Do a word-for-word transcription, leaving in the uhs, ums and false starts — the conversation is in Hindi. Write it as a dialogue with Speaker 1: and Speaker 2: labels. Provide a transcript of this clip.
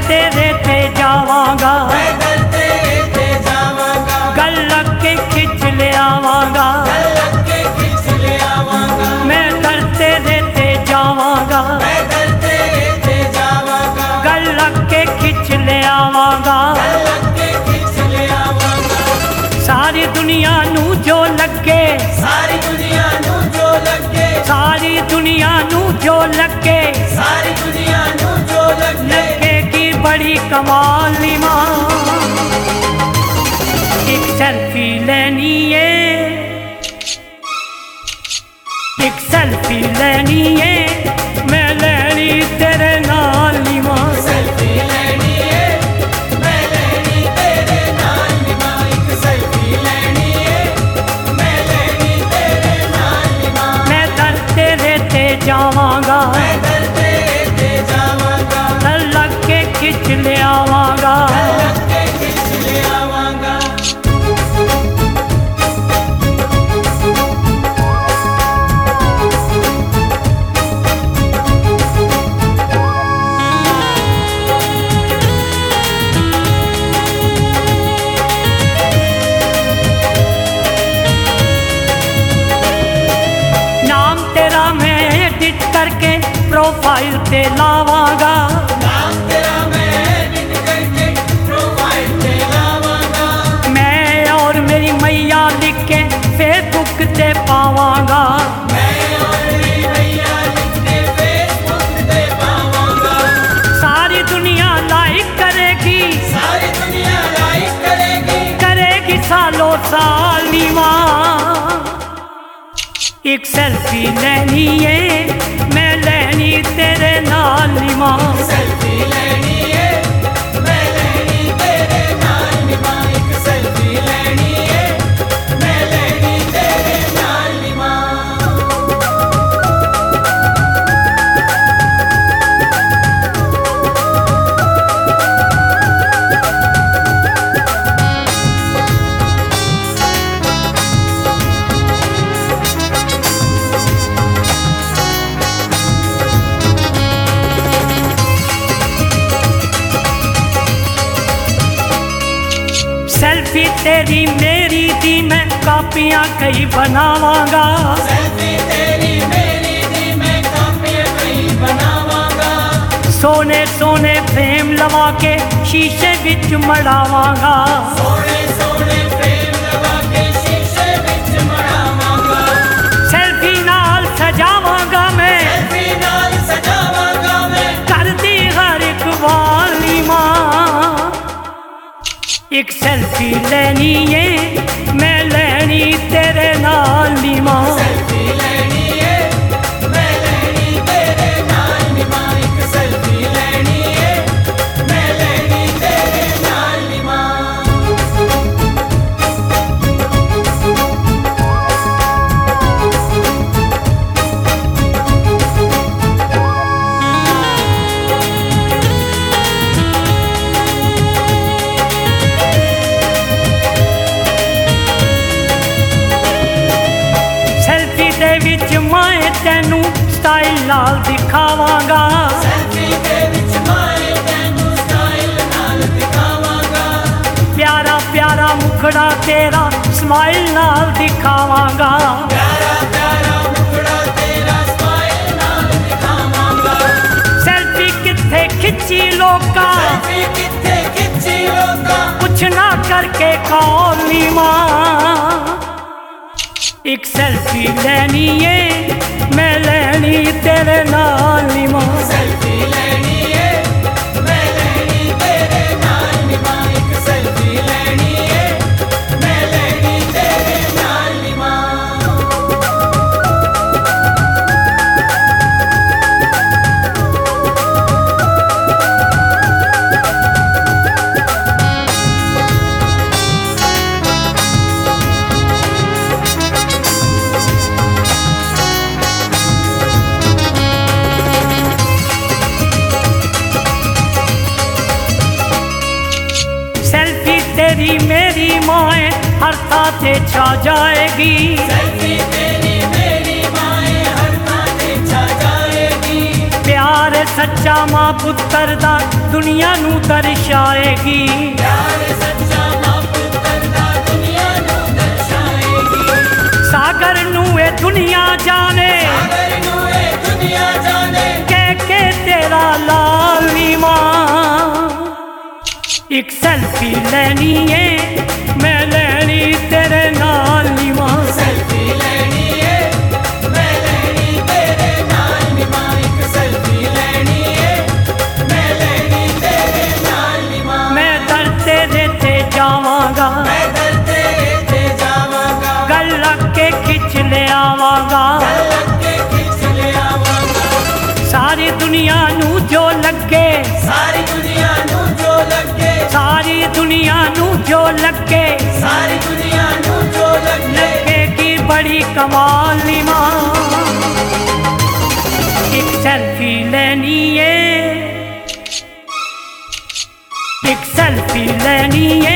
Speaker 1: तेरे ते जावांगा,
Speaker 2: मैं दर तेरे ते जावांगा,
Speaker 1: गल लग के खिंच ले आवांगा,
Speaker 2: गल लग के खिंच ले आवांगा,
Speaker 1: मैं दर तेरे ते जावांगा,
Speaker 2: मैं दर तेरे ते जावांगा,
Speaker 1: गल लग के खिंच ले आवांगा,
Speaker 2: गल लग के खिंच ले आवांगा।
Speaker 1: सारी दुनिया नू जो लगे,
Speaker 2: सारी दुनिया नू जो लगे,
Speaker 1: सारी दुनिया नू जो लगे,
Speaker 2: सारी दुनिया नू जो लगे,
Speaker 1: लगेगी बड़ी कमाल नी मां। एक सेल्फी लेनी है, एक सेल्फी लेनी है, मैं लेनी तेरे नाल नी मां।
Speaker 2: सेल्फी लेनी है, मैं लेनी तेरे नाल नी मां। एक सेल्फी लेनी है, मैं लेनी तेरे नाल नी मां।
Speaker 1: मैं दर तेरे ते जावांगा,
Speaker 2: मैं दर तेरे ते जावांगा,
Speaker 1: गल लग के खिंच ले आवांगा,
Speaker 2: गल लग के खिंच ले आवांगा।
Speaker 1: नाम तेरा मैं एडिट करके प्रोफाइल पे लावांगा,
Speaker 2: नाम तेरा मैं एडिट करके प्रोफाइल पे लावांगा,
Speaker 1: मैं और मेरी मैया लिख के फेसबुक ते पावांगा,
Speaker 2: मैं और मेरी मैया लिख के फेसबुक पे पावांगा।
Speaker 1: सारी दुनिया लाइक करेगी,
Speaker 2: सारी दुनिया लाइक करेगी,
Speaker 1: करेगी सालों साल नी मां। एक सेल्फी लेनी है, मैं लेनी तेरे नाल नी मां।
Speaker 2: सेल्फी लेनी है, मैं लेनी तेरे नाल नी मां। एक सेल्फी लेनी है, मैं लेनी तेरे नाल नी मां।
Speaker 1: सेल्फी तेरी मेरी दी मैं कापियां कई बनावांगा,
Speaker 2: सेल्फी तेरी मेरी दी मैं कापियां कई बनावांगा,
Speaker 1: सोने सोने फ्रेम लवा के शीशे विच मड़ावांगा,
Speaker 2: सोने सोने फ्रेम लगा के शीशे विच मड़ावांगा,
Speaker 1: सेल्फी नाल सजावांगा मैं,
Speaker 2: सेल्फी नाल सजावांगा मैं।
Speaker 1: करदी हर एक वाली मां। एक सेल्फी लेनी है, मैं लेनी तेरे नाल नी मां।
Speaker 2: सेल्फी लेनी है, मैं लेनी तेरे नाल नी मां। एक सेल्फी लेनी है, मैं लेनी तेरे नाल नी मां।
Speaker 1: सेल्फी दे विच मैं तेनू स्टाइल नाल दिखावांगा,
Speaker 2: सेल्फी दे विच मैं तैनू स्टाइल नाल दिखावांगा,
Speaker 1: प्यारा प्यारा मुखड़ा तेरा स्माइल नाल दिखावांगा,
Speaker 2: प्यारा प्यारा मुखड़ा तेरा स्माइल नाल दिखावांगा।
Speaker 1: सेल्फी किथे खिंची लोका,
Speaker 2: सेल्फी किथे खिंची लोका,
Speaker 1: कुछ ना करके कॉल नी मां। एक सेल्फी लेनी है, मैं लेनी तेरे नाल नी मां।
Speaker 2: सेल्फी लेनी है, मैं लेनी तेरे नाल नी मां। एक सेल्फी लेनी है, मैं लेनी तेरे नाल नी मां।
Speaker 1: तेरी मेरी माए हर ताते छा जाएगी,
Speaker 2: सेल्फी तेरी मेरी माए हर ताते छा जाएगी।
Speaker 1: प्यार सच्चा मां पुत्र दा दुनिया नू दर्शाएगी।
Speaker 2: प्यार सच्चा मां पुत्र दा दुनिया नू दर्शाएगी।
Speaker 1: सागर नू ए दुनिया जाने,
Speaker 2: सागर नू ए दुनिया जाने,
Speaker 1: कह के तेरा लालिमा। एक सेल्फी लेनी है मैं लेनी तेरे नाल नी मां।
Speaker 2: सेल्फी लेनी है मैं लेनी तेरे नाल नी मां। एक सेल्फी लेनी है मैं लेनी तेरे नाल नी मां।
Speaker 1: मैं दर तेरे ते जावांगा,
Speaker 2: मैं दर तेरे ते जावांगा,
Speaker 1: गल लग के खिच ले आवांगा।
Speaker 2: गल लग के खिच ले आवांगा।
Speaker 1: सारी दुनिया नू जो लगे,
Speaker 2: सारी दुनिया नू जो लगे,
Speaker 1: सारी दुनिया नू जो लगे,
Speaker 2: सारी दुनिया नू जो लगे,
Speaker 1: लगेगी बड़ी कमाल नी मां। एक सेल्फी लेनी है, एक सेल्फी लेनी है